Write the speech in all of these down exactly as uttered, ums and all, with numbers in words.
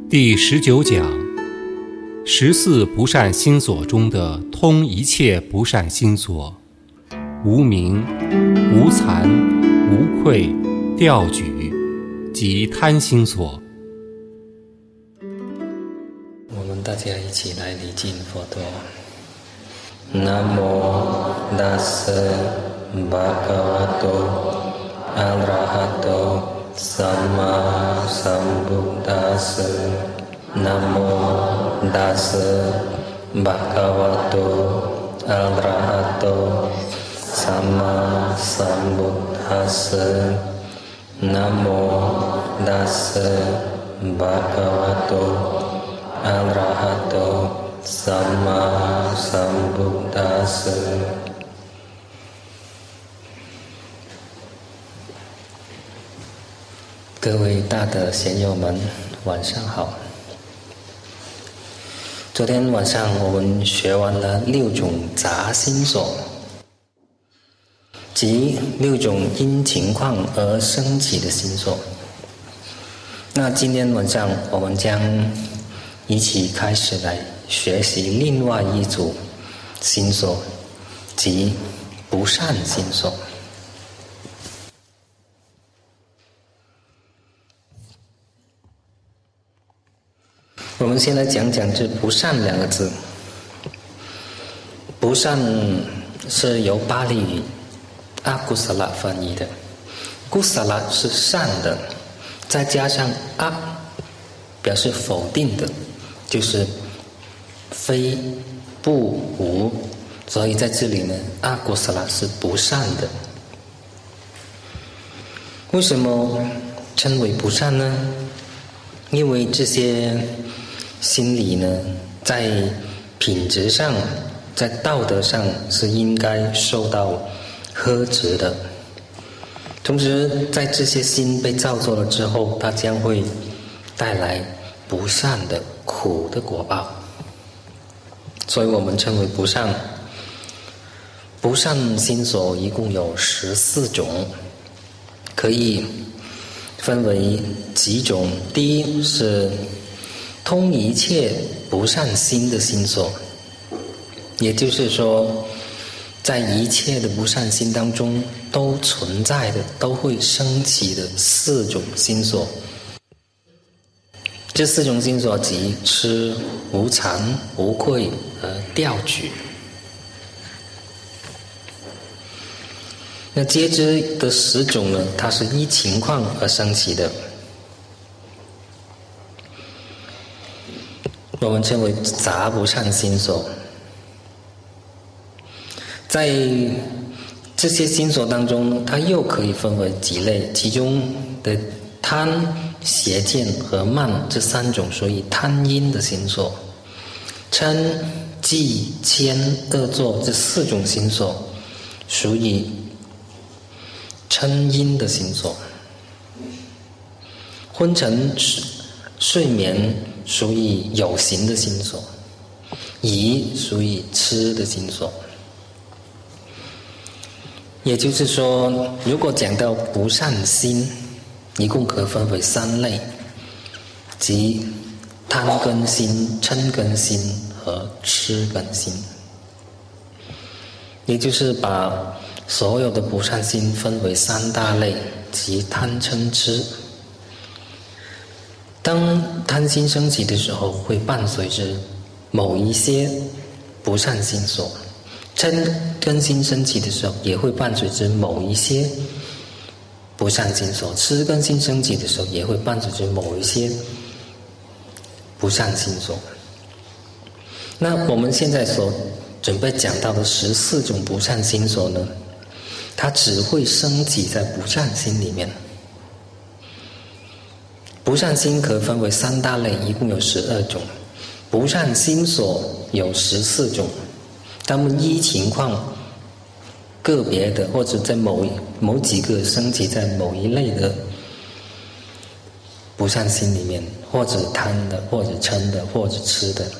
第十九讲，十四不善心所中的通一切不善心所：无明、无残、无愧、调举及贪心所。 我们大家一起来礼敬佛陀。南无大舍巴嘎瓦多阿拉哈多萨玛萨布达舍。南无大舍巴嘎瓦多阿拉哈多萨玛萨布达舍。南无大舍巴嘎瓦多阿拉哈多萨玛萨布达舍。各位大德贤友们，晚上好。昨天晚上我们学完了六种杂心所，即六种因情况而升起的心所。那今天晚上我们将一起开始来学习另外一组心所，即不善心所。我们先来讲讲这不善两个字。不善是由巴利语阿古萨拉翻译的，古萨拉是善的，再加上阿表示否定的，就是非不无，所以在这里呢，阿古萨拉是不善的。为什么称为不善呢？因为这些心理呢，在品质上，在道德上是应该受到呵斥的。同时，在这些心被造作了之后，它将会带来不善的苦的果报，所以我们称为不善。不善心所一共有十四种，可以分为几种。第一是通一切不善心的心所，也就是说，在一切的不善心当中都存在的、都会升起的四种心所。这四种心所即痴、无惭、无愧和调举。那接之的十种呢，它是依情况而升起的，我们称为杂不善心所。在这些心所当中，它又可以分为几类，其中的贪、邪见和慢这三种属于贪因的心所，嗔、忌、慳、恶作这四种心所属于嗔因的心所，昏沉睡眠属于有形的心所，疑属于痴的心所。也就是说，如果讲到不善心，一共可分为三类，即贪根心、嗔根心和痴根心。也就是把所有的不善心分为三大类，即贪、嗔、痴。当贪心升起的时候，会伴随着某一些不善心所；嗔根心升起的时候，也会伴随着某一些不善心所；痴根心升起的时候，也会伴随着某一些不善心所。那我们现在所准备讲到的十四种不善心所呢，它只会升起在不善心里面。不善心可分为三大类，一共有十二种。不善心所有十四种，它们依情况个别的，或者在某某几个升起在某一类的不善心里面，或者贪的，或者嗔的，或者痴的。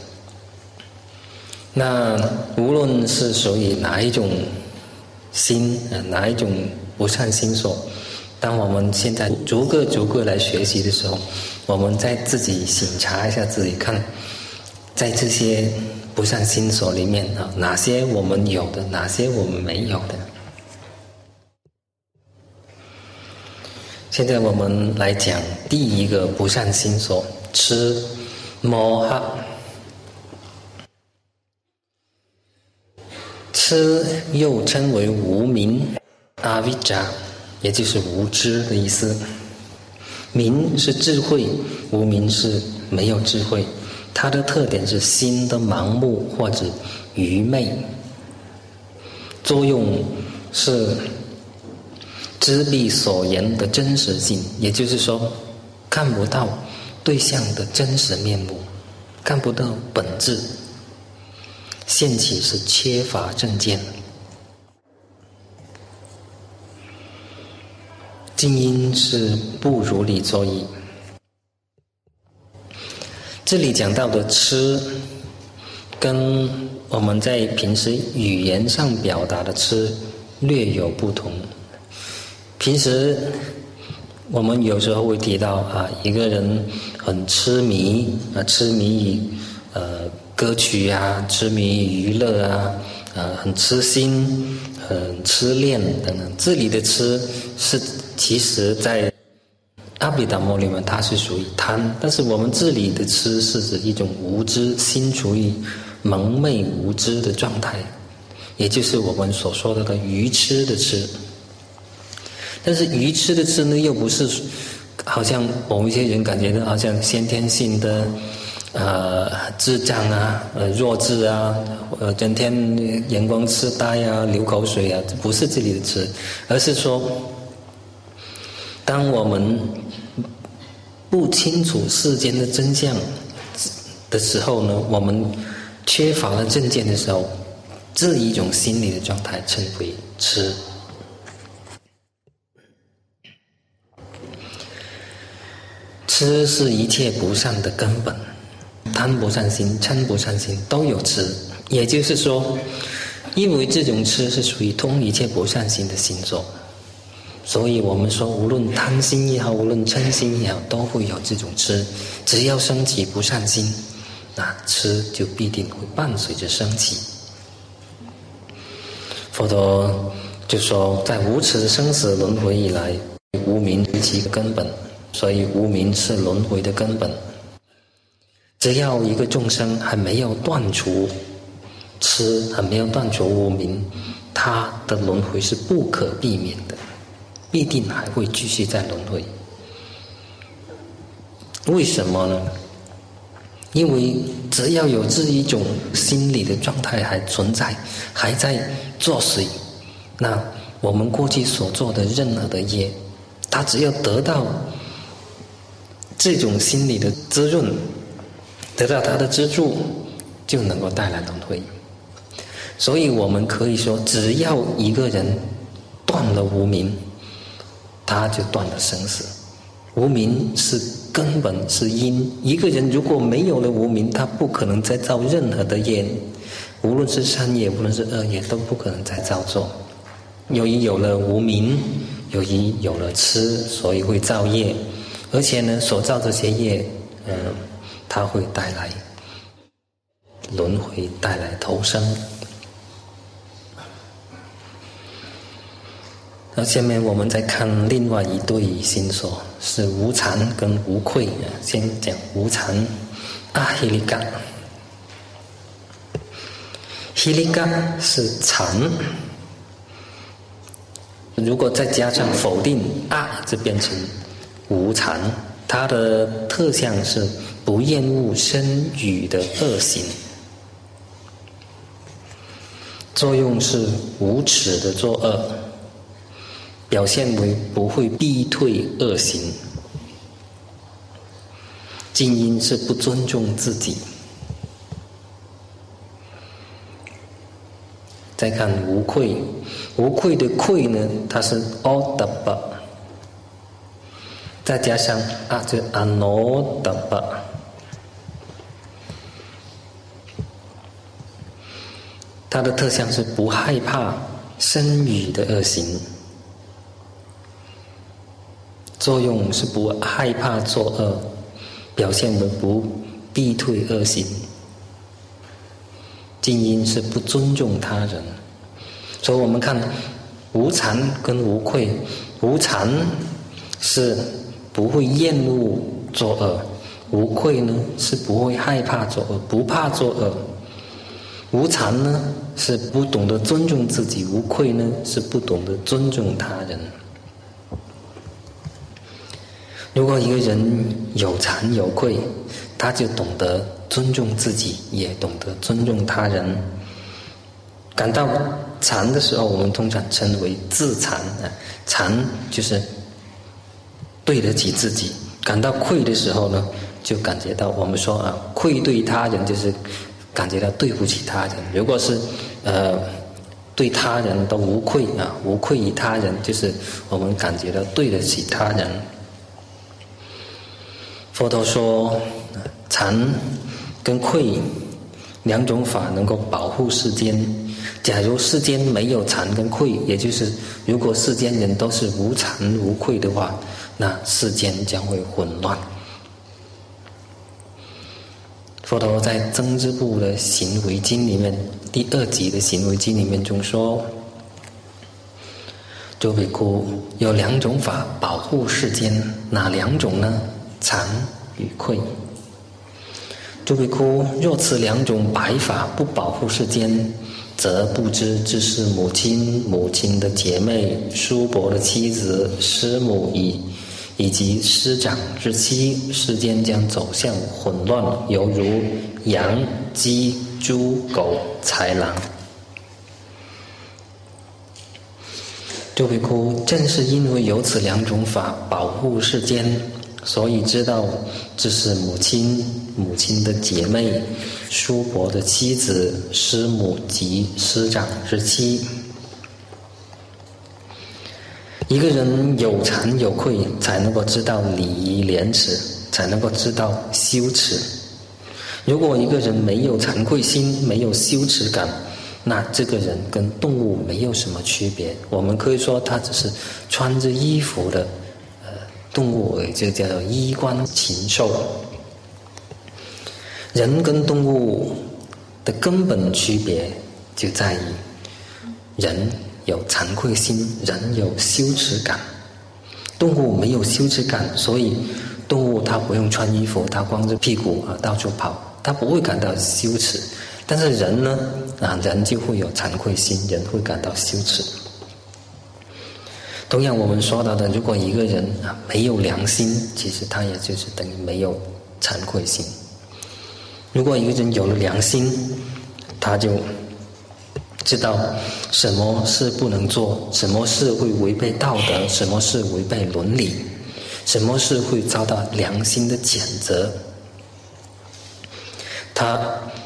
那无论是属于哪一种心，哪一种不善心所， 当我们现在逐个逐个来学习的时候，我们再自己省察一下自己，看在这些不善心所里面啊，哪些我们有的，哪些我们没有的。现在我们来讲第一个不善心所，痴摩哈。痴又称为无明，阿维扎，也就是无知的意思。明是智慧，无明是没有智慧。它的特点是心的盲目或者愚昧，作用是知彼所言的真实性，也就是说看不到对象的真实面目，看不到本质，现起是缺乏正见。静音是不如理作意。这里讲到的痴，跟我们在平时语言上表达的痴略有不同。平时我们有时候会提到啊，一个人很痴迷啊，痴迷于呃歌曲啊，痴迷于娱乐啊，呃很痴心，很痴恋等等。这里的痴是其实在阿毗达摩里面它是属于贪，但是我们这里的痴是指一种无知，心处于蒙昧无知的状态，也就是我们所说的愚痴的痴。但是愚痴的痴呢，又不是好像某一些人感觉到好像先天性的呃智障啊、呃弱智啊、呃整天眼光痴呆啊、流口水啊，不是这里的痴，而是说当我们不清楚世间的真相的时候呢，我们缺乏了正见的时候，这一种心理的状态称为痴。痴是一切不善的根本，贪不善心、嗔不善心都有痴，也就是说，因为这种痴是属于通一切不善心的心所，所以我们说无论贪心也好，无论嗔心也好，都会有这种痴。只要升起不善心，那痴就必定会伴随着升起。佛陀就说，在无始生死轮回以来，无明是其根本，所以无明是轮回的根本。只要一个众生还没有断除痴，还没有断除无明，他的轮回是不可避免的，必定还会继续在轮回。为什么呢？因为只要有这一种心理的状态还存在，还在作祟，那我们过去所做的任何的业，它只要得到这种心理的滋润，得到它的资助，就能够带来轮回。所以我们可以说，只要一个人断了无明，他就断了生死。无明是根本，是因。一个人如果没有了无明，他不可能再造任何的业，无论是善业，无论是恶业，都不可能再造作。由于有了无明，由于有了痴，所以会造业，而且呢，所造这些业，呃，它会带来轮回，带来投生。那下面我们再看另外一对心所，是无惭跟无愧。先讲无惭，阿希利嘎。希利嘎是惭，如果再加上否定啊，就变成无惭。它的特相是不厌恶身语的恶行，作用是无耻的作恶，表现为不会避退恶行。静音是不尊重自己。再看无愧，无愧的愧呢，它是 odabba， 再加上啊，就 anodabba， 它的特相是不害怕身语的恶行。 作用是不害怕作恶，表现的不避退恶行。静因是不尊重他人。所以我们看无惭跟无愧，无惭是不会厌恶作恶，无愧呢是不会害怕作恶，不怕作恶。无惭呢是不懂得尊重自己，无愧呢是不懂得尊重他人。如果一个人有惭有愧，他就懂得尊重自己，也懂得尊重他人。感到惭的时候，我们通常称为自惭啊，惭就是对得起自己。感到愧的时候呢，就感觉到我们说啊，愧对他人就是感觉到对不起他人。如果是呃对他人都无愧啊，无愧于他人，就是我们感觉到对得起他人。佛陀说，惭跟愧两种法能够保护世间。假如世间没有惭跟愧，也就是如果世间人都是无惭无愧的话，那世间将会混乱。佛陀在增支部的行为经里面，第二集的行为经里面中说，诸比丘有两种法保护世间，哪两种呢？惭与愧。诸比丘若此两种白法不保护世间，则不知知是母亲、母亲的姐妹、叔伯的妻子、师母以以及师长之妻，世间将走向混乱，犹如羊、鸡、猪、狗、豺狼。诸比丘正是因为有此两种法保护世间，所以知道这是母亲、母亲的姐妹、叔伯的妻子、师母及师长之妻。一个人有惭有愧，才能够知道礼仪廉耻，才能够知道羞耻。如果一个人没有惭愧心，没有羞耻感，那这个人跟动物没有什么区别。我们可以说他只是穿着衣服的呃动物，也就叫做衣冠禽兽。人跟动物的根本区别就在于人有惭愧心，人有羞耻感。动物没有羞耻感，所以动物它不用穿衣服，它光着屁股啊到处跑，它不会感到羞耻。但是人呢啊，人就会有惭愧心，人会感到羞耻。同样我们说到的，如果一个人啊没有良心，其实他也就是等于没有惭愧心。如果一个人有了良心，他就知道什么事不能做，什么事会违背道德，什么事违背伦理，什么事会遭到良心的谴责。他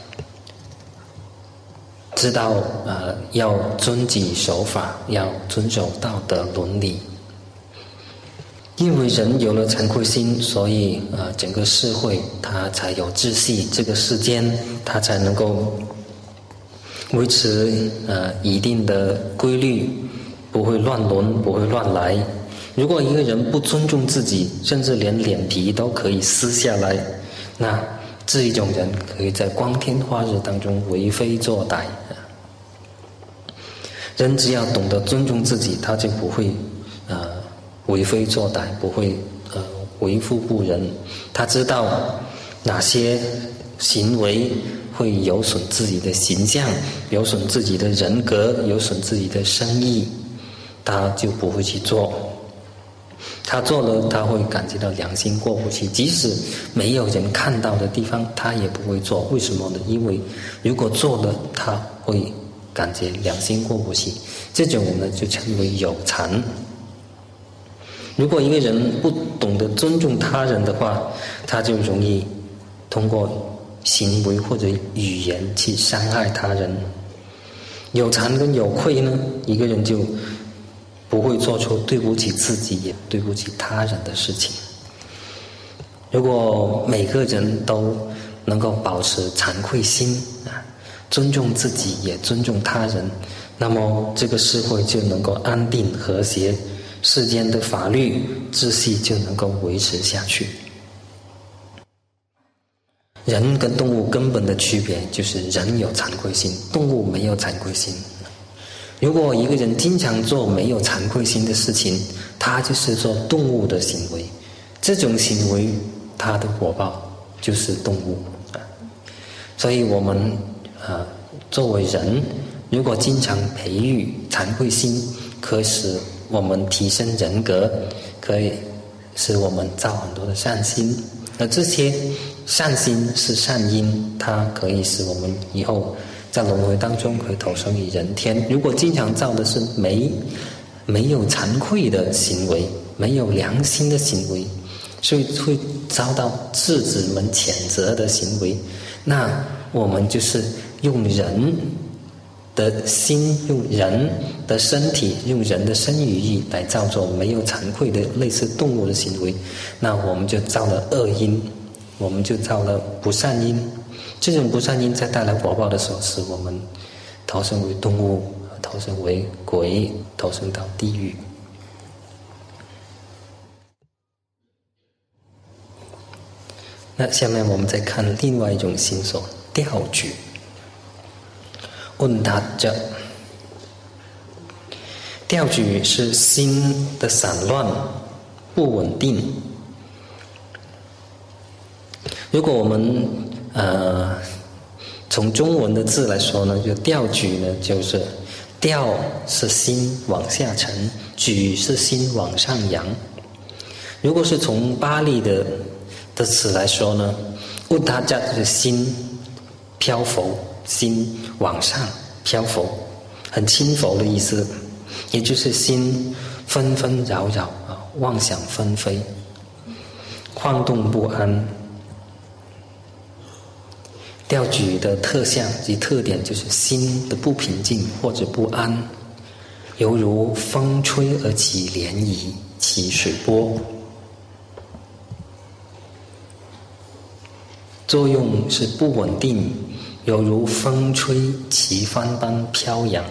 知道呃要遵纪守法，要遵守道德伦理。因为人有了惭愧心，所以呃整个社会它才有秩序，这个世间它才能够维持呃一定的规律，不会乱伦，不会乱来。如果一个人不尊重自己，甚至连脸皮都可以撕下来，那这一种人可以在光天化日当中为非作歹。人只要懂得尊重自己，他就不会呃为非作歹，不会呃为富不仁。他知道哪些行为会有损自己的形象，有损自己的人格，有损自己的声誉，他就不会去做。他做了，他会感觉到良心过不去，即使没有人看到的地方，他也不会做。为什么呢？因为如果做了，他会感觉良心过不去。这种人呢，就称为有惭。如果一个人不懂得尊重他人的话，他就容易通过行为或者语言去伤害他人。有惭跟有愧呢，一个人就不会做出对不起自己也对不起他人的事情。如果每个人都能够保持惭愧心啊，尊重自己也尊重他人，那么这个社会就能够安定和谐， 世间的法律秩序就能够维持下去。人跟动物根本的区别就是人有惭愧心，动物没有惭愧心。如果一个人经常做没有惭愧心的事情，他就是做动物的行为，这种行为他的果报就是动物。所以我们呃作为人，如果经常培育惭愧心，可以使我们提升人格，可以使我们造很多的善心。而这些善心是善因，它可以使我们以后在轮回当中可以投生于人天。如果经常造的是没没有惭愧的行为，没有良心的行为，所以会遭到制止们谴责的行为，那我们就是用人的心，用人的身体，用人的身语意来造作没有惭愧的类似动物的行为，那我们就造了恶因，我们就造了不善因。这种不善因在带来果报的时候，使我们投生为动物，投生为鬼，投生到地狱。那下面我们再看另外一种心所，调举。问他者，调举是心的散乱、不稳定。如果我们呃从中文的字来说呢，就调举呢，就是调是心往下沉，举是心往上扬。如果是从巴利的的词来说呢，乌达加就是心漂浮，心往上漂浮，很轻浮的意思，也就是心纷纷扰扰啊，妄想纷飞，晃动不安。调举的特相及特点就是心的不平静或者不安，犹如风吹而起涟漪，起水波。作用是不稳定，犹如风吹旗帆般飘扬。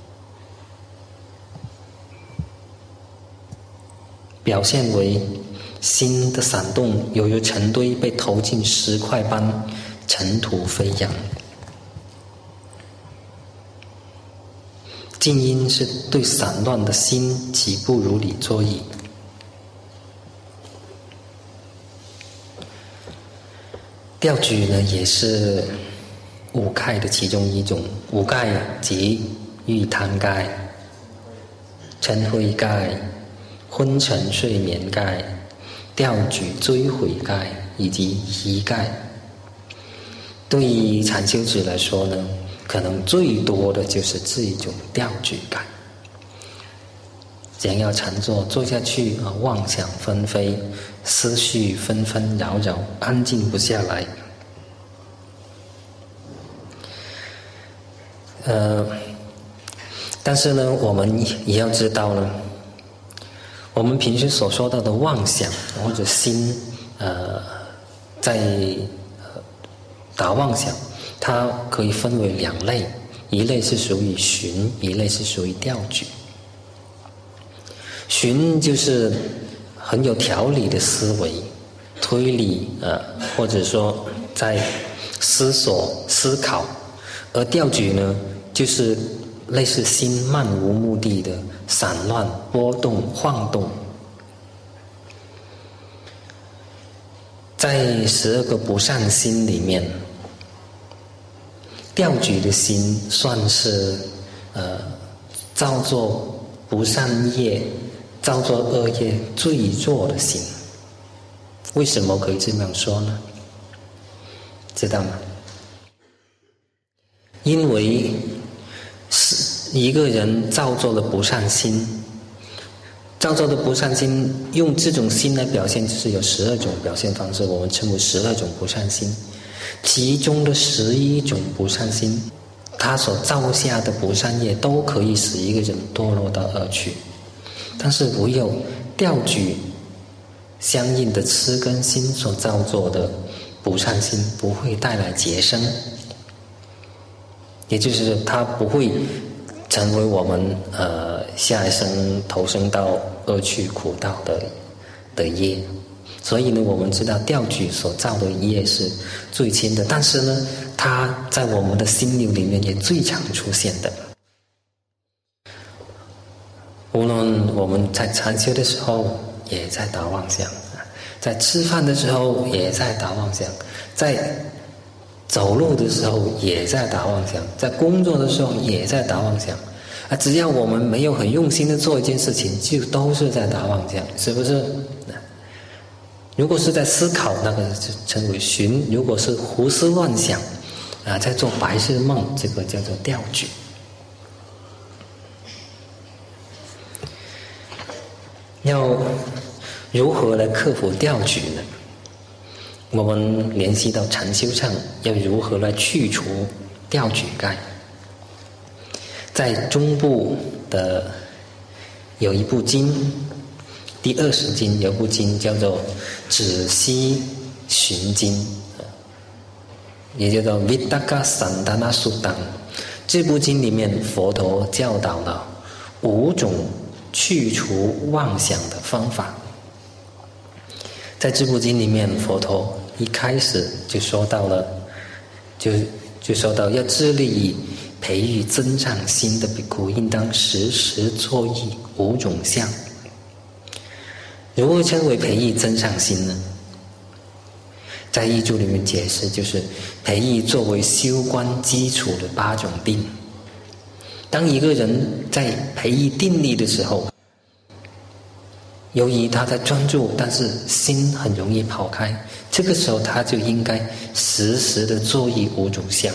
表现为心的闪动，犹如尘堆被投进石块般尘土飞扬。静音是对散乱的心起不如理作意。调举呢，也是五盖的其中一种。五盖即玉贪盖、嗔恚盖、昏沉睡眠盖、调举追悔盖以及疑盖。对于禅修者来说呢，可能最多的就是这一种调举盖。想要禅坐坐下去啊，妄想纷飞，思绪纷纷扰扰，安静不下来。呃，但是呢，我们也要知道呢，我们平时所说到的妄想或者心，呃，在呃打妄想，它可以分为两类，一类是属于寻，一类是属于调举。寻就是很有条理的思维、推理，呃，或者说在思索、思考；而调举呢，就是类似心漫无目的的散乱、波动、晃动。在十二个不善心里面，调举的心算是呃造作不善业、造作恶业最弱的心。为什么可以这样说呢？知道吗？因为是一个人造作的不善心，造作的不善心，用这种心来表现，就是有十二种表现方式，我们称为十二种不善心。其中的十一种不善心，他所造下的不善业都可以使一个人堕落到恶趣。但是唯有调举相应的痴根心所造作的不善心，不会带来结生，也就是它不会成为我们呃下一生投生到而去苦道的的业。所以呢，我们知道钓举所造的业是最轻的，但是呢，它在我们的心流里面也最常出现的。无论我们在禅修的时候也在打妄想，在吃饭的时候也在打妄想，在走路的时候也在打妄想，在工作的时候也在打妄想啊！只要我们没有很用心的做一件事情，就都是在打妄想，是不是？如果是在思考，那个就称为寻；如果是胡思乱想啊，在做白日梦，这个叫做钓举。要如何来克服钓举呢？我们联系到禅修上，要如何来去除钓举盖？在中部的有一部经，第二十经有部经叫做《止息寻经》，也叫做 Vittaka Sandana Sutta。这部经里面，佛陀教导了五种去除妄想的方法。在这部经里面，佛陀一开始就说到了，就就说到要致力于培育增长心的比丘，应当时时作意五种相。如何称为培育增上心呢？在译注里面解释，就是培育作为修观基础的八种定。当一个人在培育定力的时候，由于他在专注，但是心很容易跑开，这个时候他就应该时时的作意五种相。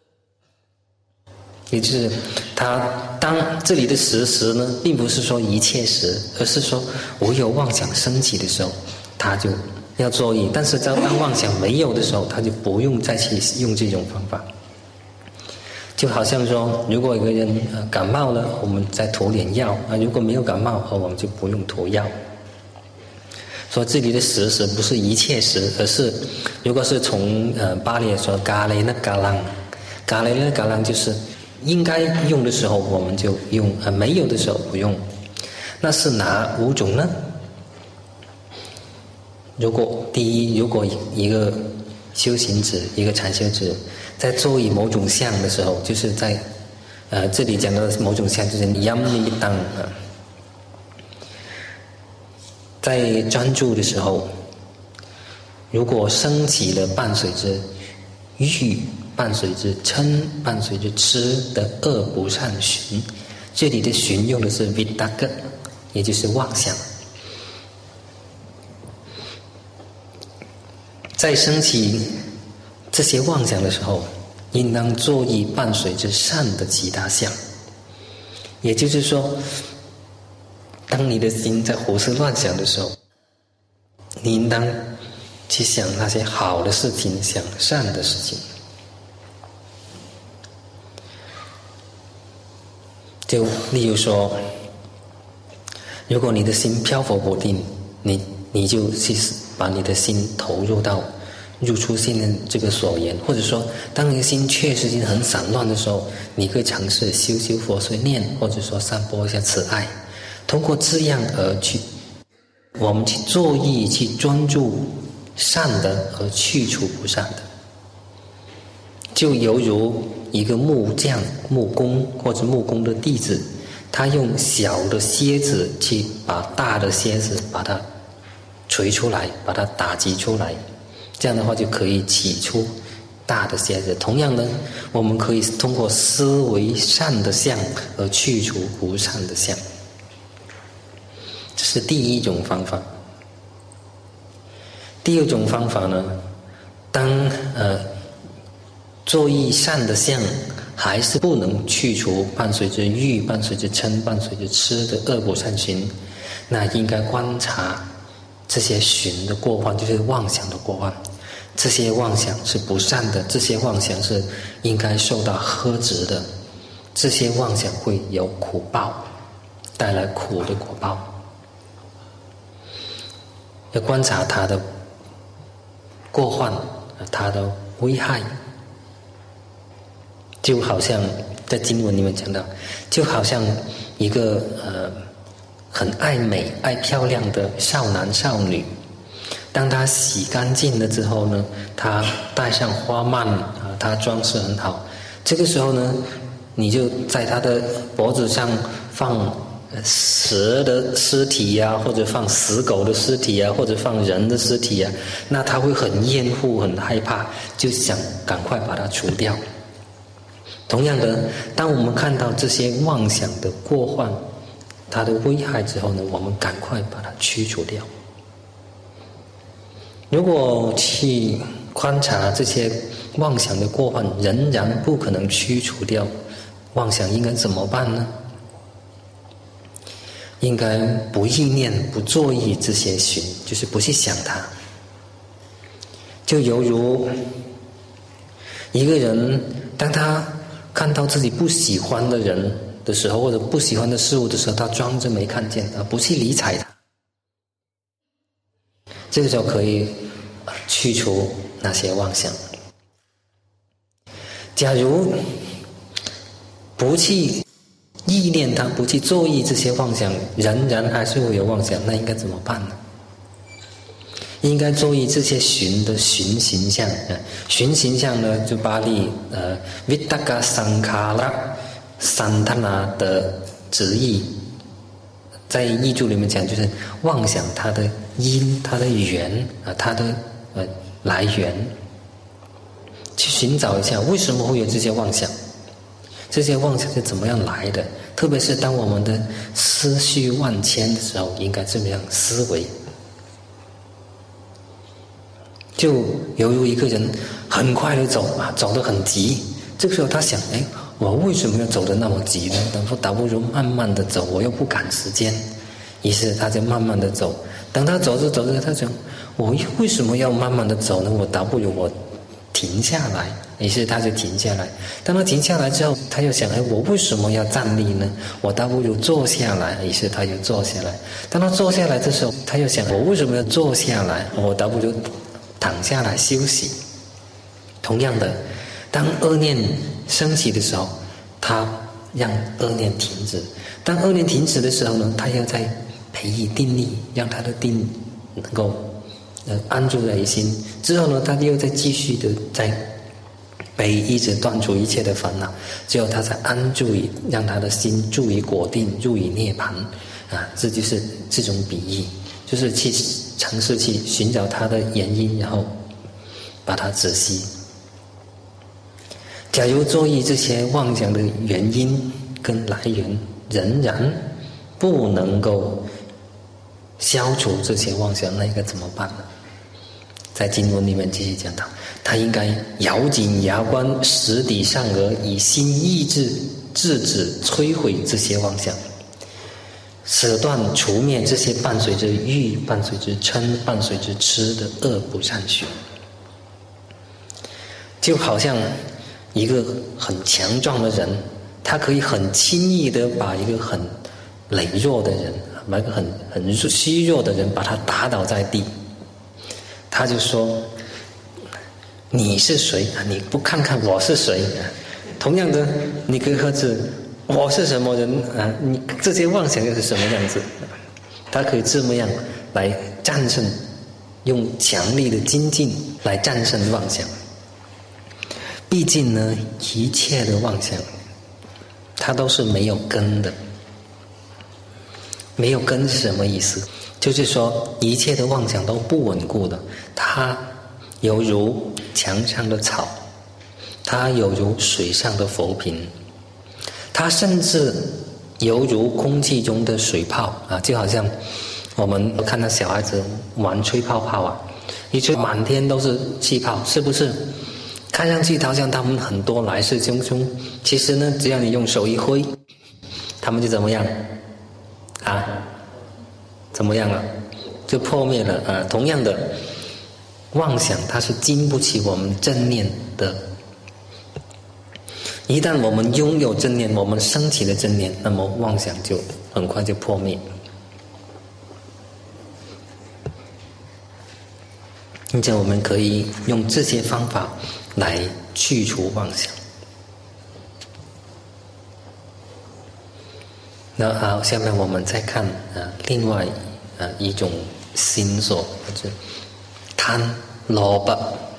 也就是他当这里的时时呢，并不是说一切时，而是说我有妄想升起的时候，他就要作意；但是当妄想没有的时候，他就不用再去用这种方法。就好像说，如果一个人感冒了，我们再涂点药啊；如果没有感冒，我们就不用涂药。说这里的时时不是一切时，而是如果是从呃巴黎说嘎雷那嘎啷，嘎雷那嘎啷就是应该用的时候我们就用，呃没有的时候不用。那是哪五种呢？如果第一，如果一个修行者，一个禅修者在作意某种相的时候，就是在呃这里讲到的某种相就是yam nimitang啊，在专注的时候，如果升起了伴随着欲、伴随着嗔、伴随着痴的恶不善寻，这里的寻用的是 vittaka， 也就是妄想。在升起这些妄想的时候，应当作意伴随着善的其他相。也就是说，当你的心在胡思乱想的时候，你应当去想那些好的事情，想善的事情。就例如说，如果你的心漂浮不定，你你就去把你的心投入到入出心的这个所缘，或者说当你的心确实心很散乱的时候，你可以尝试修修佛碎念，或者说散播一下慈爱，通过这样而去我们去作意去专注善的而去除不善的，就犹如一个木匠、木工或者木工的弟子，他用小的楔子去把大的楔子把它锤出来，把它打击出来，这样的话就可以起出大的楔子。同样呢，我们可以通过思维善的相而去除不善的相，这是第一种方法。第二种方法呢，当呃作意善的相还是不能去除伴随着欲、伴随着嗔、伴随着痴的恶不善寻，那应该观察这些寻的过患，就是妄想的过患。这些妄想是不善的，这些妄想是应该受到呵止的，这些妄想会有苦报，带来苦的果报。要观察它的过患，它的危害。就好像在经文里面讲到，就好像一个呃很爱美、爱漂亮的少男少女，当他洗干净了之后呢，他戴上花蔓啊，他装饰很好。这个时候呢，你就在他的脖子上放蛇的尸体呀、啊，或者放死狗的尸体呀、啊，或者放人的尸体呀、啊，那他会很厌恶、很害怕，就想赶快把它除掉。同样的，当我们看到这些妄想的过患，它的危害之后呢，我们赶快把它驱除掉。如果去观察这些妄想的过患，仍然不可能驱除掉妄想，应该怎么办呢？应该不意念、不作意这些寻，就是不去想它。就犹如一个人，当他看到自己不喜欢的人的时候，或者不喜欢的事物的时候，他装着没看见，而不去理睬它。这个时候可以去除那些妄想。假如不去意念它，不去作意这些妄想，仍然还是会有妄想，那应该怎么办呢？应该作意这些寻的寻形象。寻形象呢，就巴利呃 Vittaka Sankhara Santana 的直译，在译注里面讲，就是妄想它的因、它的缘啊、它的呃来源，去寻找一下为什么会有这些妄想。这些妄想是怎么样来的？特别是当我们的思绪万千的时候，应该这么样思维。就犹如一个人很快的走啊，走得很急，这个时候他想，哎，我为什么要走得那么急呢？等说倒不如慢慢的走，我又不赶时间。于是他就慢慢的走。等他走着走着，他想，我为什么要慢慢的走呢？我倒不如我停下来。于是他就停下来。当他停下来之后，他又想，哎，我为什么要站立呢？我倒不如坐下来。于是他又坐下来。当他坐下来的时候，他又想，我为什么要坐下来？我倒不如躺下来休息。同样的，当恶念升起的时候，他让恶念停止。当恶念停止的时候呢，他要再培以定力，让他的定能够呃安住在心。之后呢，他又再继续的在被一直断除一切的烦恼，只有他才安住于，让他的心住于果定，入于涅槃啊！这就是这种比喻，就是去尝试去寻找它的原因，然后把它止息。假如作意这些妄想的原因跟来源仍然不能够消除这些妄想，那应该怎么办呢？在经文里面继续讲到，他应该咬紧牙关，实抵上颚，以心意志制止摧毁这些妄想，舍断除灭这些伴随着欲、伴随着嗔、伴随着痴的恶不善学。就好像一个很强壮的人，他可以很轻易的把一个很羸弱的人，把一个很很虚弱的人把他打倒在地，他就说，你是谁？你不看看我是谁？同样的，你可以呵斥我是什么人啊？你这些妄想又是什么样子？他可以这么样来战胜，用强力的精进来战胜妄想。毕竟呢，一切的妄想，它都是没有根的。没有根是什么意思？就是说，一切的妄想都不稳固的，它犹如墙上的草，它犹如水上的浮萍，它甚至犹如空气中的水泡啊！就好像我们看到小孩子玩吹泡泡啊，一吹满天都是气泡，是不是？看上去好像他们很多来势汹汹，其实呢，只要你用手一挥，他们就怎么样？啊？怎么样了？就破灭了啊！同样的，妄想它是经不起我们正念的。一旦我们拥有正念，我们升起了正念，那么妄想就很快就破灭。因此，我们可以用这些方法来去除妄想。 那好，下面我们再看啊，另外啊一种心所，就是贪罗巴。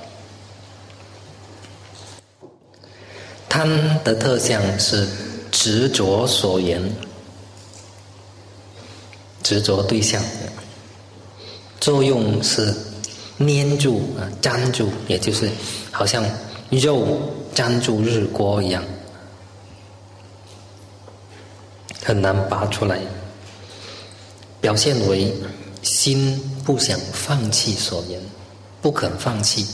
贪的特相是执着所缘，执着对象，作用是粘住啊，粘住，也就是好像肉粘住日锅一样，很难拔出来。表现为心不想放弃所缘，不肯放弃。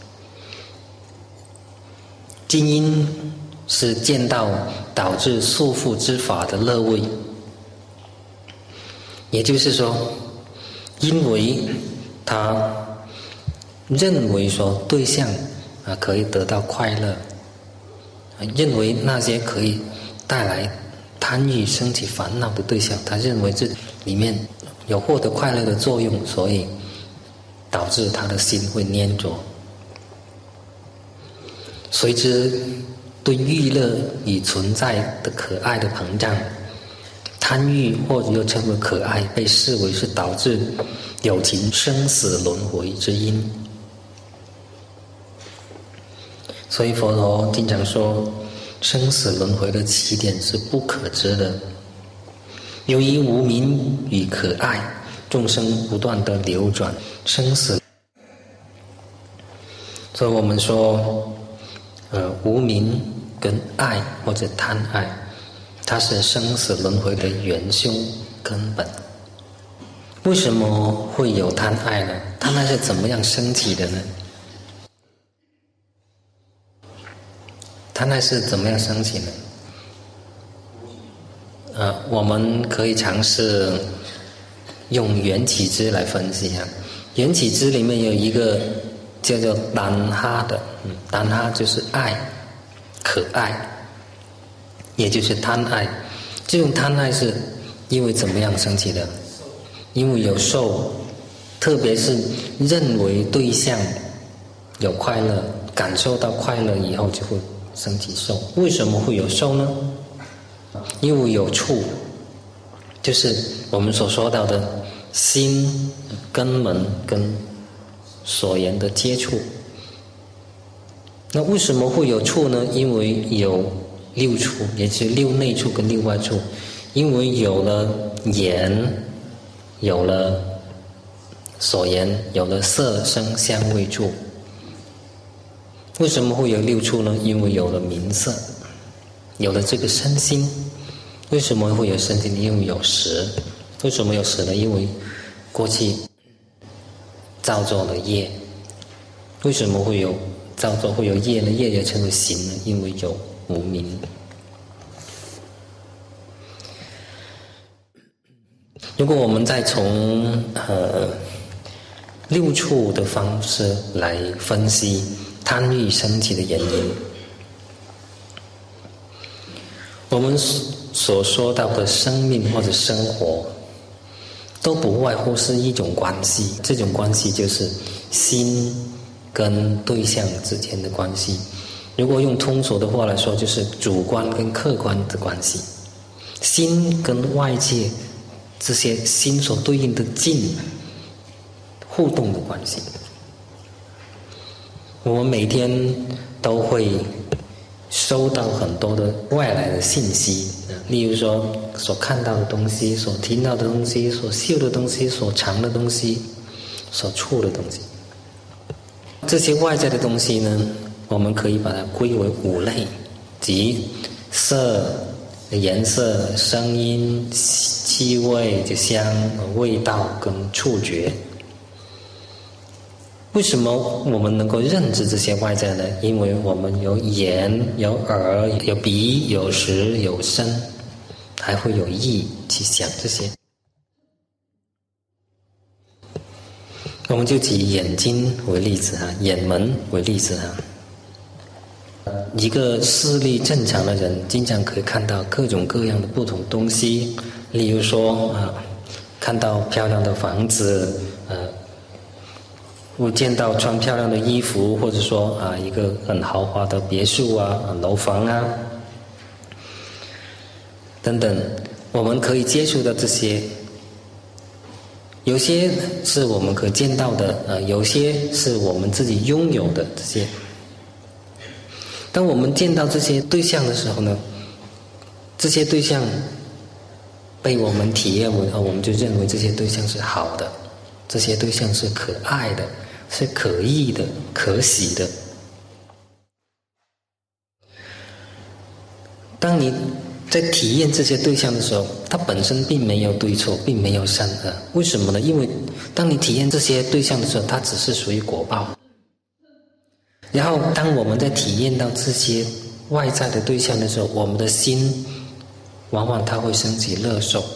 今因是见到导致束缚之法的乐味，也就是说，因为他认为说对象啊可以得到快乐，认为那些可以带来贪欲升起烦恼的对象，他认为这里面有获得快乐的作用，所以导致他的心会粘着。随之对欲乐与存在的可爱的膨胀，贪欲或者又称为可爱，被视为是导致有情生死轮回之因。所以佛陀经常说，生死轮回的起点是不可知的。由于无明与可爱，众生不断的流转生死。所以我们说呃，无明跟爱或者贪爱，它是生死轮回的元凶根本。为什么会有贪爱呢？贪爱是怎么样升起的呢？贪爱是怎么样升起呢？呃，我们可以尝试用缘起支来分析一下。缘起支里面有一个叫做单哈的，嗯，单哈就是爱，可爱，也就是贪爱。这种贪爱是因为怎么样升起的？因为有受，特别是认为对象有快乐，感受到快乐以后就会升起受。为什么会有受呢？因为有触，就是我们所说到的心根门跟所言的接触。那为什么会有触呢？因为有六触，也就是六内触跟六外触。因为有了眼，有了所言，有了色声香味触。为什么会有六触呢？因为有了名色，有了这个身心。为什么会有身心？因为有识。为什么有识呢？因为过去造作了业。为什么会有造作会有业呢？业也称为行呢？因为有无明。如果我们再从呃六触的方式来分析贪欲升起的原因，我们所说到的生命或者生活，都不外乎是一种关系。这种关系就是心跟对象之间的关系。如果用通俗的话来说，就是主观跟客观的关系。心跟外界这些心所对应的境互动的关系。我们每天都会收到很多的外来的信息，例如说所看到的东西，所听到的东西，所嗅的东西，所尝的东西，所触的东西。这些外在的东西呢，我们可以把它归为五类，即色、颜色、声音、气味、就香、味道跟触觉。为什么我们能够认知这些外在呢？因为我们有眼、有耳、有鼻、有识、有身，还会有意去想这些。我们就以眼睛为例子哈，眼门为例子哈。一个视力正常的人，经常可以看到各种各样的不同东西，例如说啊，看到漂亮的房子，呃。我见到穿漂亮的衣服，或者说啊一个很豪华的别墅啊、楼房啊等等， 我们可以接触到这些，有些是我们可见到的，呃，有些是我们自己拥有的这些。当我们见到这些对象的时候呢，这些对象被我们体验为，我们就认为这些对象是好的，这些对象是可爱的，是可意的，可喜的。当你在体验这些对象的时候，它本身并没有对错，并没有善恶。为什么呢？因为当你体验这些对象的时候，它只是属于果报。然后当我们在体验到这些外在的对象的时候，我们的心往往它会升起乐受。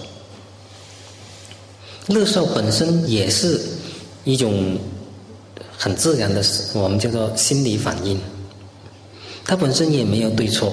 乐受本身也是一种很自然的，我们叫做心理反应，它本身也没有对错。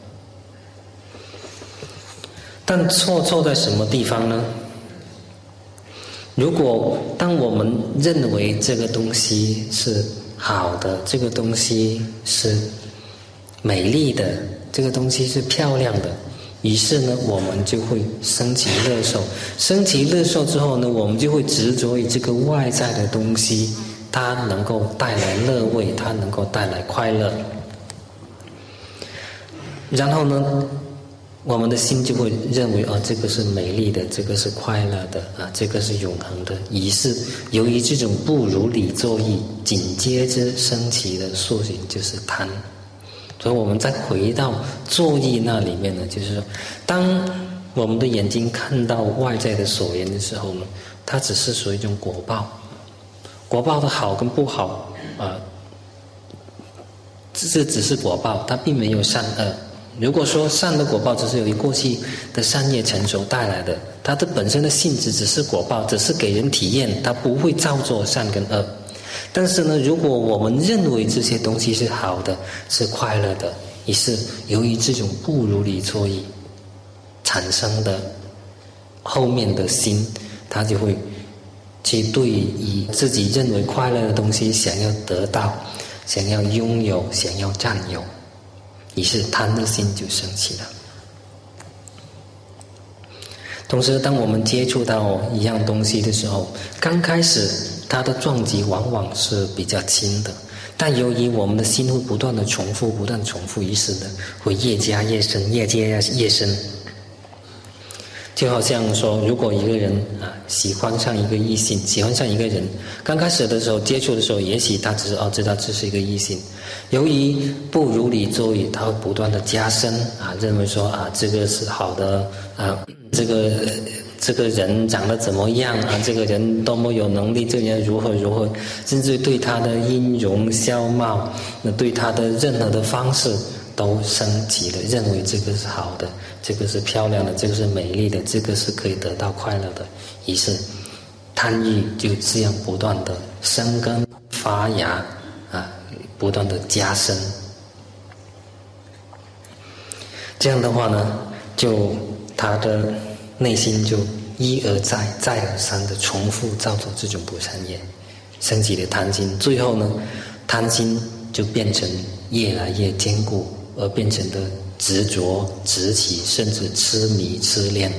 但错错在什么地方呢？如果当我们认为这个东西是好的，这个东西是美丽的，这个东西是漂亮的，于是呢，我们就会升起乐受。升起乐受之后呢，我们就会执着于这个外在的东西，它能够带来乐味，它能够带来快乐。然后呢，我们的心就会认为，哦，这个是美丽的，这个是快乐的，啊，这个是永恒的。于是，由于这种不如理作意，紧接着升起的塑形就是贪。所以，我们再回到作意那里面呢，就是说，当我们的眼睛看到外在的所缘的时候呢，它只是属于一种果报。果报的好跟不好，啊，这只是果报，它并没有善恶。如果说善的果报只是由于过去的善业成熟带来的，它的本身的性质只是果报，只是给人体验，它不会造作善跟恶。但是呢，如果我们认为这些东西是好的，是快乐的，于是由于这种不如理作意产生的后面的心，它就会去对于自己认为快乐的东西想要得到，想要拥有，想要占有，于是贪的心就升起了。同时，当我们接触到一样东西的时候，刚开始它的撞击往往是比较轻的，但由于我们的心会不断的重复，不断的重复，于是呢，会越加越深，越加越深。就好像说，如果一个人啊喜欢上一个异性，喜欢上一个人，刚开始的时候接触的时候，也许他只是哦知道这是一个异性，由于不如理作意，他会不断的加深啊，认为说啊这个是好的啊，这个这个人长得怎么样啊，这个人多么有能力，这个人如何如何，甚至对他的音容笑貌，那对他的任何的方式都升级了，认为这个是好的，这个是漂亮的，这个是美丽的，这个是可以得到快乐的。于是贪欲就这样不断的生根发芽啊，不断的加深。这样的话呢，就他的内心就一而再再而三的重复造作这种不善业，升起的贪心，最后呢，贪心就变成越来越坚固，而变成的执着、执起，甚至痴迷、痴恋。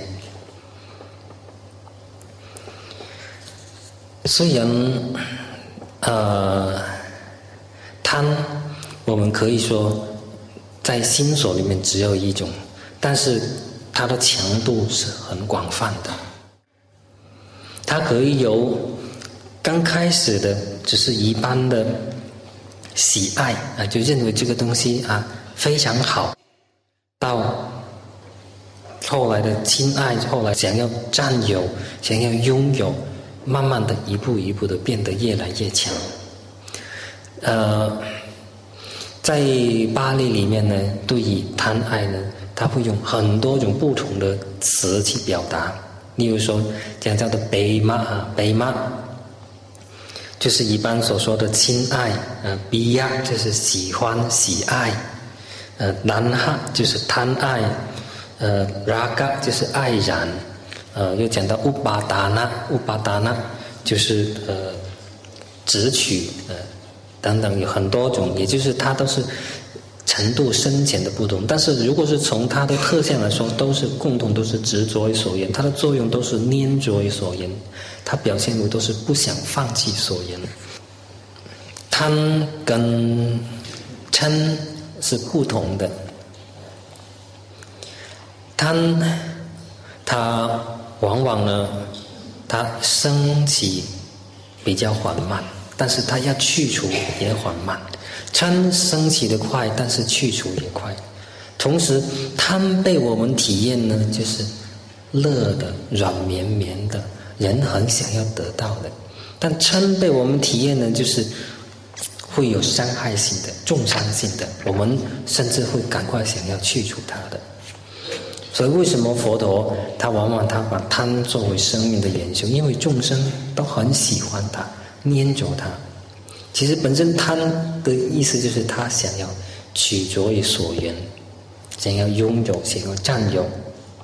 虽然呃贪，我们可以说在心所里面只有一种，但是它的强度是很广泛的。它可以由刚开始的只是一般的喜爱啊，就认为这个东西啊非常好，到后来的亲爱，后来想要占有，想要拥有，慢慢的一步一步的变得越来越强。呃，在巴利里面呢，对于贪爱呢，他会用很多种不同的词去表达。例如说，讲叫做悲骂啊，悲骂就是一般所说的亲爱，呃，比亚就是喜欢、喜爱，呃，南哈就是贪爱，呃，拉嘎就是爱染，呃，又讲到乌巴达那，乌巴达那就是呃，执取，呃，等等，有很多种，也就是它都是程度深浅的不同，但是如果是从它的特性来说，都是共同都是执着于所缘，它的作用都是粘着于所缘，它表现为都是不想放弃所缘。贪跟嗔是不同的，贪它往往呢，它升起比较缓慢，但是它要去除也缓慢。嗔升起的快，但是去除也快。同时贪被我们体验呢，就是乐的软绵绵的，人很想要得到的。但嗔被我们体验呢，就是会有伤害性的、重伤性的，我们甚至会赶快想要去除它的。所以为什么佛陀他往往他把贪作为生命的元凶？因为众生都很喜欢它，粘着它。其实本身贪的意思就是他想要取着于所缘，想要拥有，想要占有。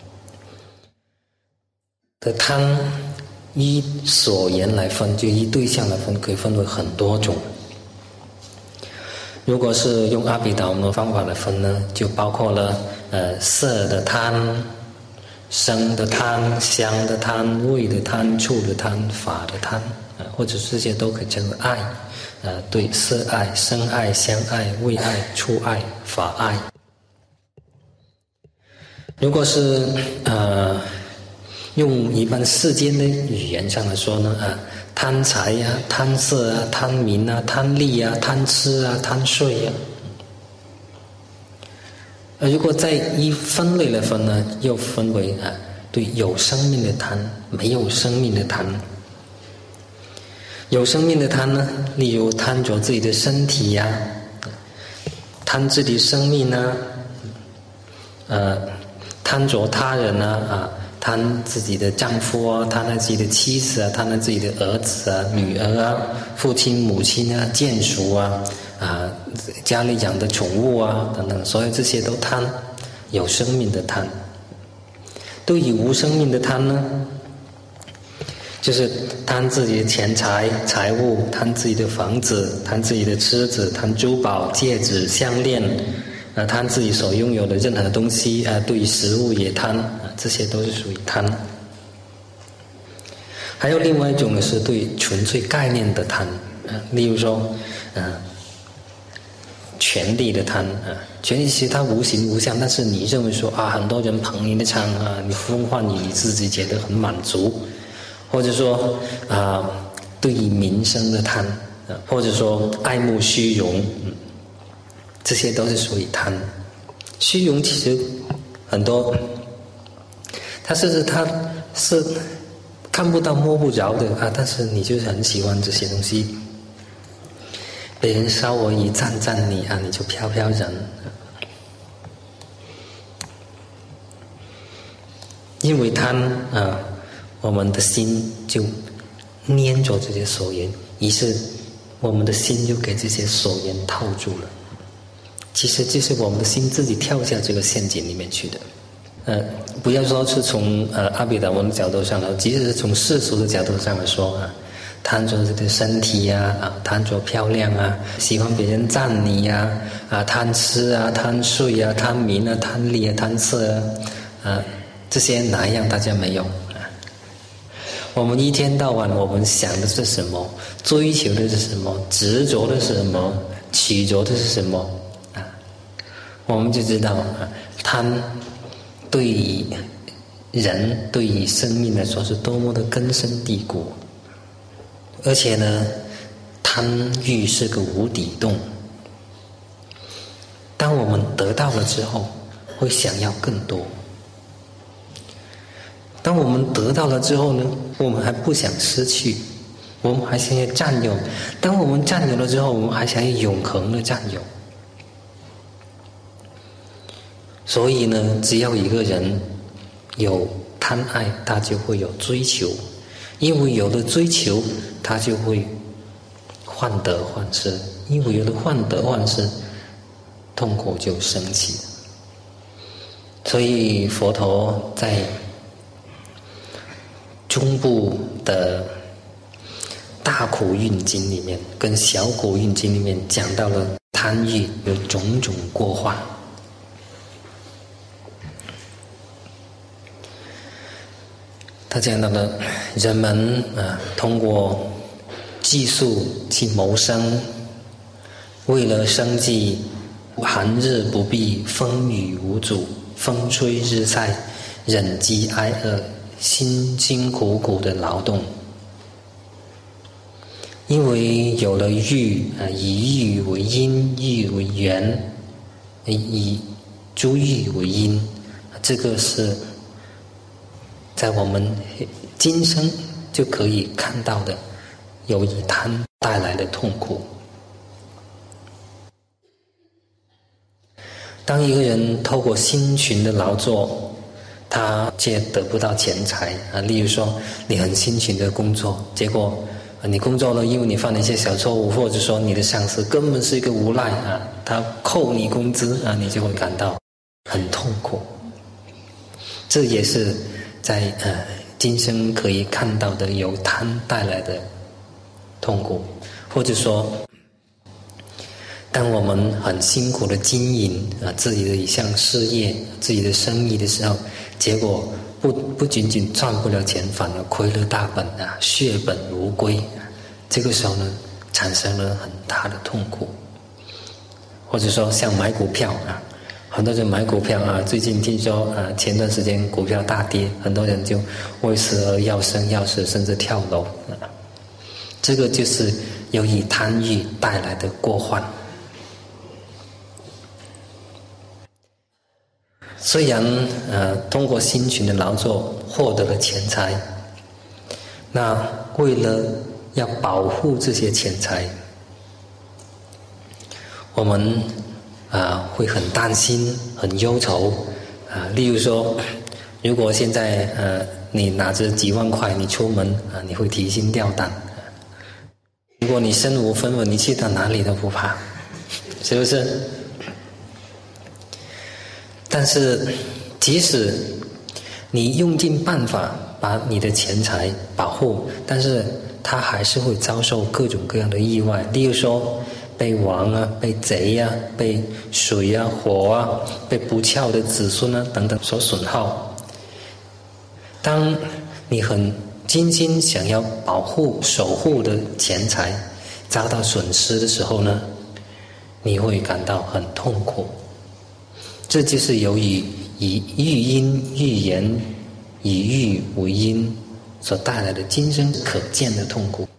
的贪依所缘来分，就依对象来分，可以分为很多种。如果是用阿毗达摩的方法来分呢，就包括了呃色的贪、声的贪、香的贪、味的贪、触的贪、法的贪，呃、或者这些都可以称为爱。呃，对色爱、声爱、香爱、味爱、触爱、法爱。如果是呃用一般世间的语言上来说呢，啊，贪财呀、啊、贪色啊、贪名啊、贪利啊、贪吃啊、贪睡啊。呃，如果再依分类来分呢，又分为啊，对有生命的贪，没有生命的贪。有生命的贪呢，例如贪着自己的身体呀、啊，贪自己生命啊，呃，贪着他人啊，啊，贪自己的丈夫啊，贪爱自己的妻子啊，贪爱自己的儿子啊、女儿啊、父亲、母亲啊、眷属啊，啊，家里养的宠物啊等等，所有这些都贪，有生命的贪。对于无生命的贪呢，就是贪自己的钱财财物，贪自己的房子，贪自己的车子，贪珠宝戒指项链，啊，贪自己所拥有的任何东西啊，对于食物也贪，啊，这些都是属于贪。还有另外一种呢，是对纯粹概念的贪，啊，例如说，啊，权力的贪，啊，权力其实它无形无相，但是你认为说啊，很多人捧你的场啊，你呼风唤雨，你自己觉得很满足。或者说啊，对于名声的贪，啊，或者说爱慕虚荣，嗯，这些都是属于贪。虚荣其实很多，它是它是看不到摸不着的啊，但是你就是很喜欢这些东西，别人稍微一赞赞你啊，你就飘飘然。因为贪啊，我们的心就粘着这些所缘，于是我们的心就给这些所缘套住了。其实就是我们的心自己跳下这个陷阱里面去的。呃，不要说是从呃阿毗达摩的角度上来，即使是从世俗的角度上来说啊，贪着这个身体呀，啊，贪着漂亮啊，喜欢别人赞你呀，啊，贪吃啊，贪睡啊，贪名啊，贪利啊，贪色啊，啊，这些哪一样大家没有？我们一天到晚，我们想的是什么？追求的是什么？执着的是什么？取着的是什么？啊，我们就知道啊，贪对于人、对于生命来说是多么的根深蒂固。而且呢，贪欲是个无底洞。当我们得到了之后，会想要更多。当我们得到了之后呢，我们还不想失去，我们还想要占有。当我们占有了之后，我们还想要永恒的占有。所以呢，只要一个人有贪爱，他就会有追求，因为有了追求，他就会患得患失，因为有了患得患失，痛苦就升起。所以佛陀在中部的大苦运经里面跟小苦运经里面讲到了贪欲，有种种过患。他讲到了人们啊，通过技术去谋生，为了生计，寒日不避，风雨无阻，风吹日晒，忍饥挨饿，辛辛苦苦的劳动。因为有了欲啊，以欲为因，欲为缘，以诸欲为因，这个是在我们今生就可以看到的，由于贪带来的痛苦。当一个人透过辛勤的劳作，他却得不到钱财啊。例如说，你很辛勤的工作，结果你工作了，因为你犯了一些小错误，或者说你的上司根本是一个无赖啊，他扣你工资啊，你就会感到很痛苦。这也是在呃今生可以看到的由贪带来的痛苦，或者说，当我们很辛苦的经营啊自己的一项事业、自己的生意的时候，结果不不仅仅赚不了钱，反而亏了大本啊，血本无归。这个时候呢，产生了很大的痛苦。或者说像买股票啊，很多人买股票啊，最近听说啊，前段时间股票大跌，很多人就为此而要生要死，甚至跳楼啊。这个就是由于贪欲带来的过患。虽然呃通过辛勤的劳作获得了钱财，那为了要保护这些钱财，我们啊、呃、会很担心、很忧愁啊、呃。例如说，如果现在呃你拿着几万块你出门啊、呃，你会提心吊胆；如果你身无分文，你去到哪里都不怕，是不是？但是，即使你用尽办法把你的钱财保护，但是它还是会遭受各种各样的意外。例如说，被王啊、被贼啊、被水啊、火啊、被不肖的子孙啊等等所损耗。当你很精心想要保护、守护的钱财遭到损失的时候呢，你会感到很痛苦。这就是由于以欲因欲言，以欲为因所带来的今生可见的痛苦。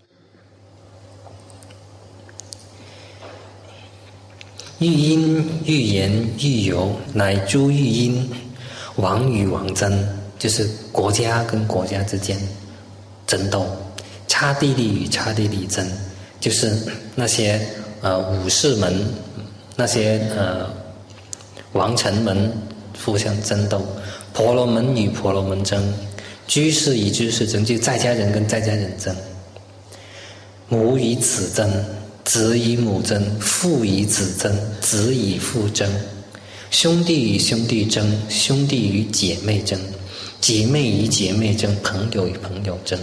欲因欲言欲有，乃诸欲因，王与王争，就是国家跟国家之间争斗；刹帝利与刹帝利争，就是那些呃武士们，那些呃王臣们互相争斗，婆罗门与婆罗门争，居士与居士争，就在家人跟在家人争，母与子争，子与母争，父与子争，子与父争，兄弟与兄弟争，兄弟与姐妹争，姐妹与姐妹争，朋友与朋友争。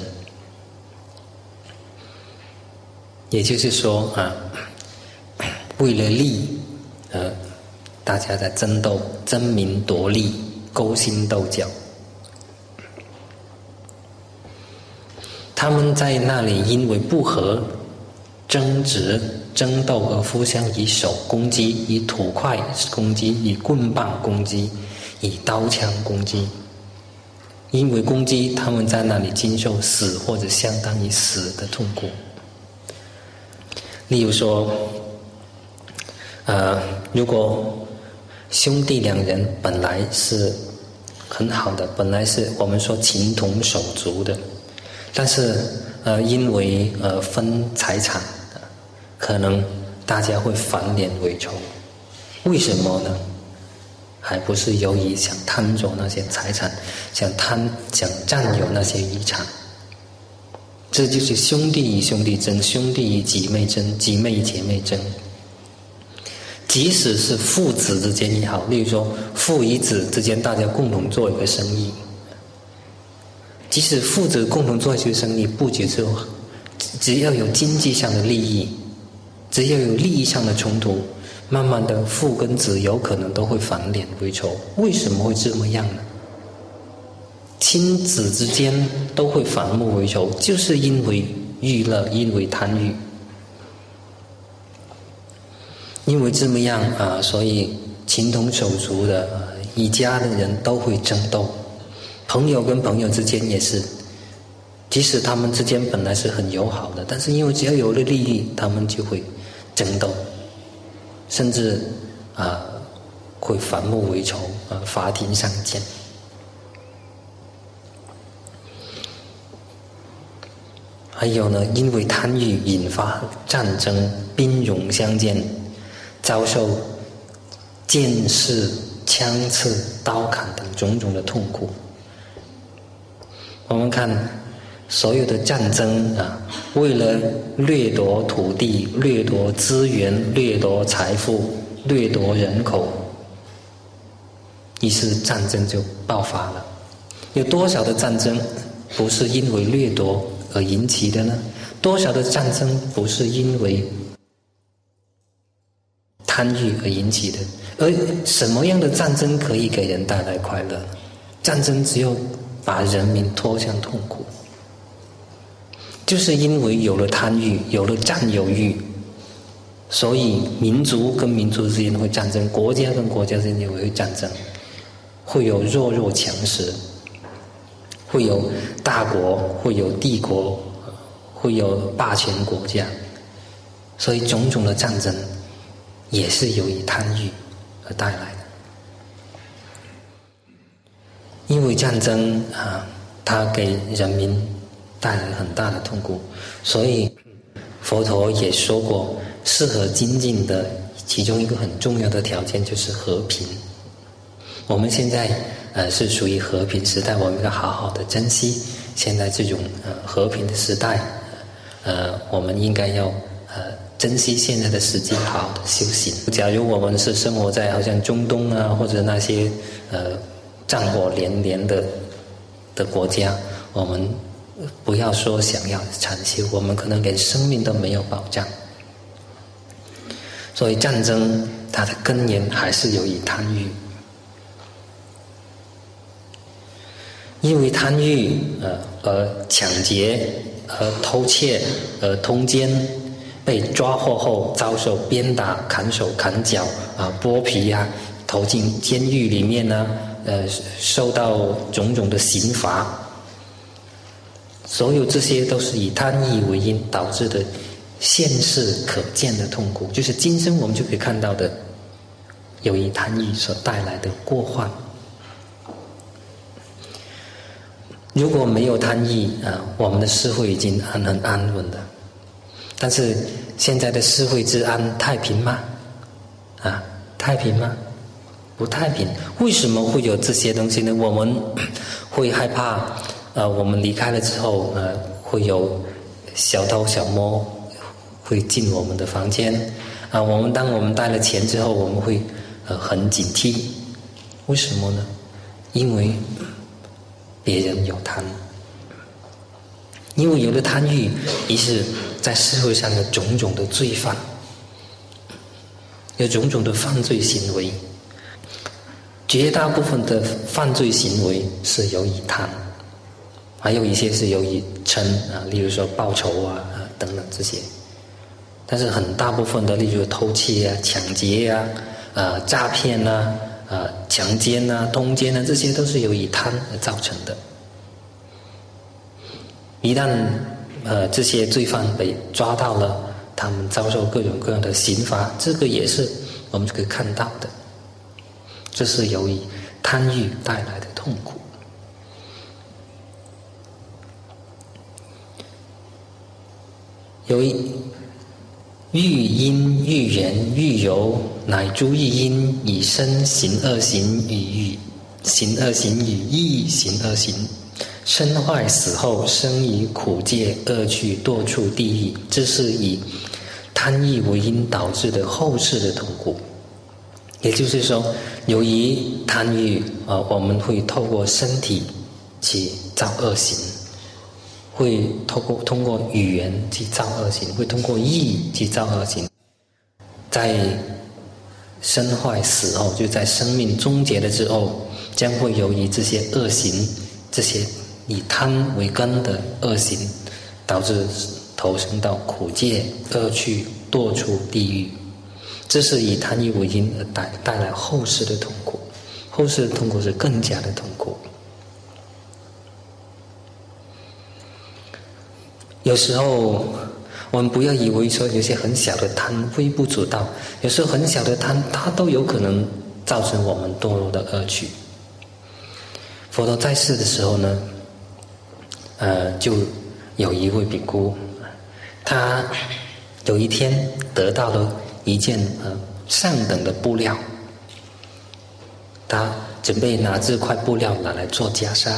也就是说啊，为了利，呃。大家在争斗、争名夺利、勾心斗角。他们在那里因为不和、争执、争斗而互相以手攻击，以土块攻击，以棍棒攻击，以刀枪攻击。因为攻击，他们在那里经受死或者相当于死的痛苦。例如说，呃，如果兄弟两人本来是很好的，本来是我们说情同手足的，但是呃，因为呃分财产，可能大家会翻脸为仇。为什么呢？还不是由于想贪走那些财产，想贪想占有那些遗产。这就是兄弟与兄弟争，兄弟与姐妹争，姐妹与姐妹争。即使是父子之间也好，例如说父与子之间，大家共同做一个生意，即使父子共同做一个生意，不仅是只要有经济上的利益，只要有利益上的冲突， 慢慢的父跟子有可能都会反脸为仇。为什么会这么样呢？亲子之间都会反目为仇，就是因为欲乐，因为贪欲。因为这么样啊，所以情同手足的、啊、一家的人都会争斗。朋友跟朋友之间也是，即使他们之间本来是很友好的，但是因为只要有了利益，他们就会争斗，甚至啊会反目为仇，啊法庭上见。还有呢，因为贪欲引发战争，兵戎相见，遭受剑刺、枪刺、刀砍等种种的痛苦。我们看所有的战争啊，为了掠夺土地、掠夺资源、掠夺财富、掠夺人口，于是战争就爆发了。有多少的战争不是因为掠夺而引起的呢？多少的战争不是因为贪欲而引起的？而什么样的战争可以给人带来快乐？战争只有把人民拖向痛苦，就是因为有了贪欲，有了占有欲，所以民族跟民族之间会战争，国家跟国家之间也会战争，会有弱肉强食，会有大国，会有帝国，会有霸权国家，所以种种的战争也是由于贪欲而带来的。因为战争啊，它给人民带来很大的痛苦，所以佛陀也说过，适合精进的其中一个很重要的条件就是和平。我们现在呃是属于和平时代，我们要好好的珍惜现在这种呃和平的时代，呃，我们应该要呃珍惜现在的时机，好好的修行。假如我们是生活在好像中东啊，或者那些呃战火连连的的国家，我们不要说想要禅修，我们可能连生命都没有保障。所以战争它的根源还是由于贪欲。因为贪欲呃而抢劫、而偷窃、而通奸，被抓获后遭受鞭打、砍手、砍脚啊、剥皮啊，投进监狱里面呢、啊，呃，受到种种的刑罚。所有这些都是以贪欲为因导致的现世可见的痛苦，就是今生我们就可以看到的，由于贪欲所带来的过患。如果没有贪欲啊，我们的社会已经很很安稳的。但是现在的社会治安太平吗？啊，太平吗？不太平。为什么会有这些东西呢？我们会害怕，呃，我们离开了之后，呃，会有小偷小摸会进我们的房间啊。我们当我们带了钱之后，我们会呃很警惕。为什么呢？因为别人有贪，因为有了贪欲，于是在社会上有种种的罪犯，有种种的犯罪行为。绝大部分的犯罪行为是由于贪，还有一些是由于嗔啊，例如说报仇啊啊等等这些。但是很大部分的，例如偷窃啊、抢劫啊、啊诈骗啊、啊强奸啊、通奸啊，这些都是由于贪而造成的。一旦呃这些罪犯被抓到了，他们遭受各种各样的刑罚，这个也是我们可以看到的。这是由于贪欲带来的痛苦。由于欲因欲言欲柔，乃诸欲因以身行恶行与欲行恶行与意行恶行，身坏死后生于苦界恶趣堕处地狱，这是以贪欲为因导致的后世的痛苦。也就是说，由于贪欲啊，我们会透过身体去造恶行，会透过通过语言去造恶行，会通过意去造恶行。在身坏死后，就在生命终结了之后，将会由于这些恶行，这些以贪为根的恶行，导致投生到苦界、恶趣、堕出地狱。这是以贪欲为因而带带来后世的痛苦，后世的痛苦是更加的痛苦。有时候我们不要以为说有些很小的贪微不足道，有时候很小的贪它都有可能造成我们堕落的恶趣。佛陀在世的时候呢，呃，就有一位比丘，他有一天得到了一件呃上等的布料，他准备拿这块布料拿来做袈裟。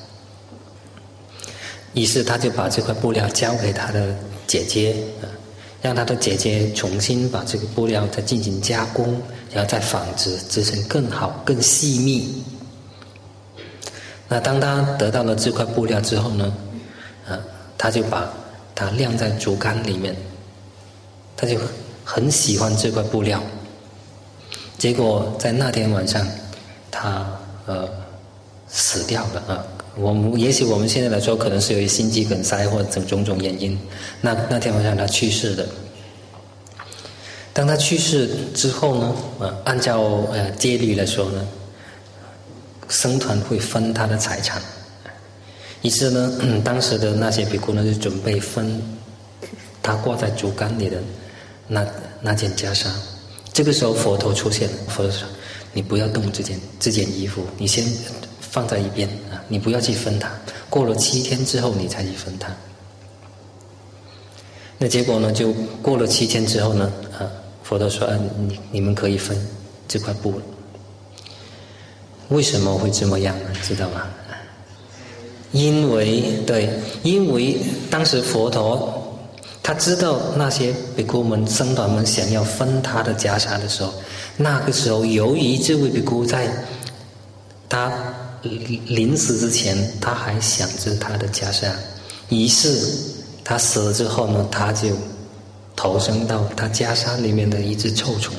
于是他就把这块布料交给他的姐姐，让他的姐姐重新把这个布料再进行加工，然后再纺织，织成更好、更细密。那当他得到了这块布料之后呢，啊，他就把它晾在竹竿里面，他就很喜欢这块布料。结果在那天晚上，他呃死掉了啊。我们也许我们现在来说，可能是由于心肌梗塞或者种种原因，那那天晚上他去世了。当他去世之后呢，呃，按照呃戒律来说呢，僧团会分他的财产。于是呢，嗯、当时的那些比丘呢就准备分他挂在竹竿里的那那件袈裟。这个时候佛陀出现了，佛陀说：“你不要动这件这件衣服，你先放在一边啊，你不要去分它。过了七天之后，你才去分它。”那结果呢，就过了七天之后呢，啊，佛陀说：“啊，你你们可以分这块布了。”为什么会这么样呢？知道吗？因为对，因为当时佛陀他知道那些比丘们、僧团们想要分他的袈裟的时候，那个时候由于这位比丘在他临死之前，他还想着他的袈裟，于是他死了之后呢，他就投生到他袈裟里面的一只臭虫。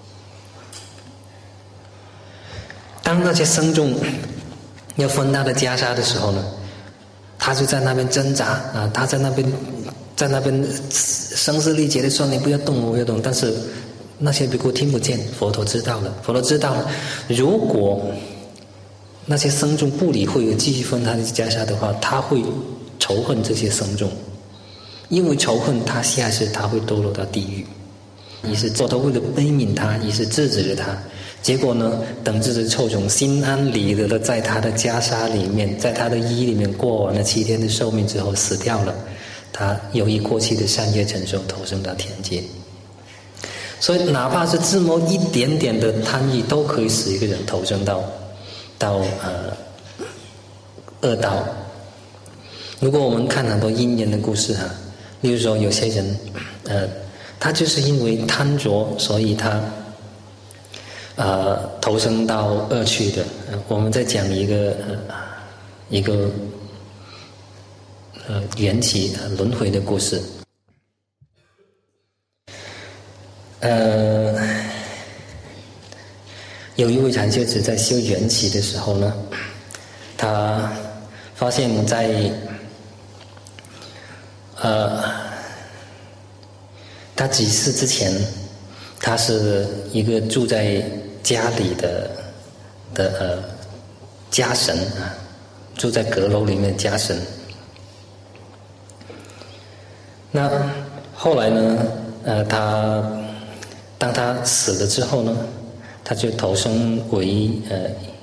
当那些僧众要分他的袈裟的时候呢，他就在那边挣扎啊，他在那边在那边声嘶力竭的说：“你不要动，我不要动。”但是那些比丘听不见，佛陀知道了。佛陀知道了，如果那些僧众不理会继续分他的袈裟的话，他会仇恨这些僧众，因为仇恨他，下世他会堕落到地狱。于是佛陀为了悲悯他，于是制止了他。结果呢，等这只臭虫心安理得的在他的袈裟里面，在他的衣里面过完了七天的寿命之后死掉了。他由于过去的善业成熟，投生到天界。所以哪怕是这么一点点的贪欲，都可以使一个人投生到到呃恶道。如果我们看很多因缘的故事哈，例如说有些人呃他就是因为贪着，所以他呃投生到恶趣的。呃、我们在讲一个呃一个呃缘起呃轮回的故事。呃，有一位禅修子在修缘起的时候呢，他发现在呃，他几世之前，他是一个住在家里的的呃家神啊，住在阁楼里面的家神。那后来呢，呃，他当他死了之后呢，他就投生为呃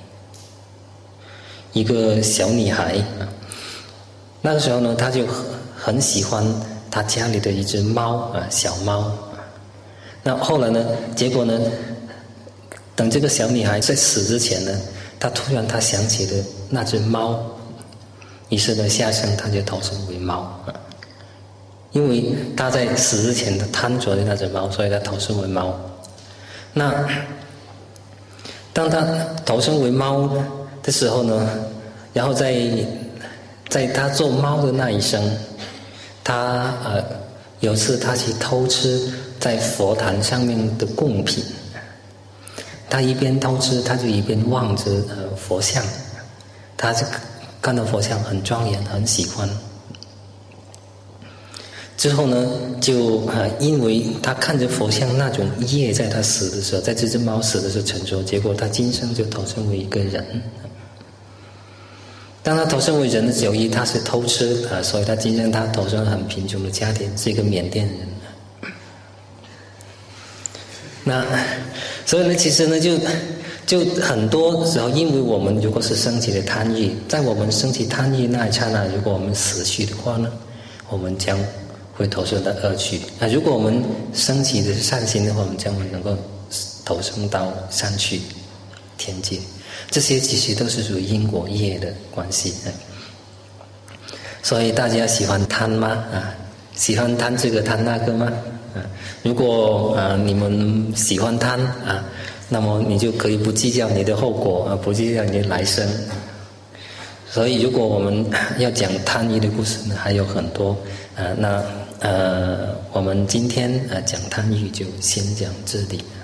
一个小女孩。那个时候呢，他就很很喜欢他家里的一只猫啊，小猫。那后来呢，结果呢，等这个小女孩在死之前呢，他突然他想起了那只猫，于是呢，下生他就投生为猫啊。因为他在死之前他贪着的那只猫，所以他投生为猫。那当他投生为猫的时候呢，然后在在他做猫的那一生，他呃有次他去偷吃在佛坛上面的贡品， 他一边偷吃，他就一边望着呃佛像，他就看到佛像很庄严，很喜欢。之后呢，就啊，因为他看着佛像那种业，在他死的时候，在这只猫死的时候成熟，结果他今生就投生为一个人。当他投生为人的时候，因为他是偷吃啊，所以他今生他投生很贫穷的家庭，是一个缅甸人。那所以呢，其实呢，就就很多时候，因为我们如果是升起的贪欲，在我们升起贪欲那一刹那，如果我们死去的话呢，我们将会投生到恶趣。那如果我们升起的是善心的话，我们将会能够投生到善趣天界。这些其实都是属于因果业的关系。所以大家喜欢贪吗？啊，喜欢贪这个贪那个吗？啊，如果啊你们喜欢贪啊，那么你就可以不计较你的后果啊，不计较你的来生。所以如果我们要讲贪欲的故事呢，还有很多啊。那呃，我们今天啊讲贪欲就先讲这里。